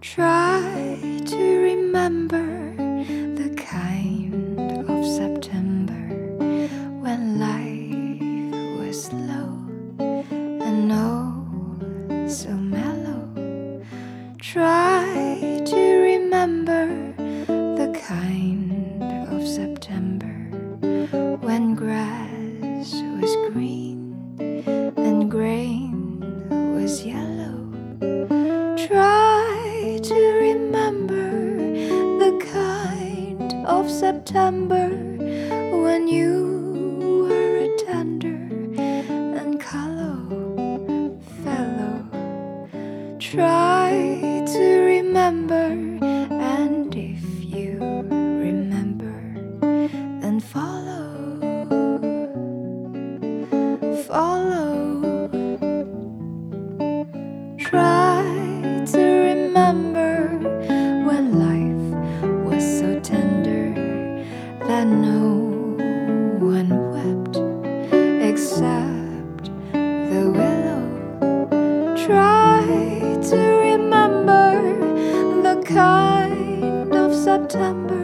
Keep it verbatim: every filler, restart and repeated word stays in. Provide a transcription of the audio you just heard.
Try to remember the kind of September when life was slow and oh so mellow. Try to remember the kind of September when grass was green and grain was yellow. Try to remember the kind of September when you were a tender and callow fellow. Try to remember, and if you remember, then follow, follow. Try to remember when life was so tender that no one wept except the willow. Try to remember the kind of September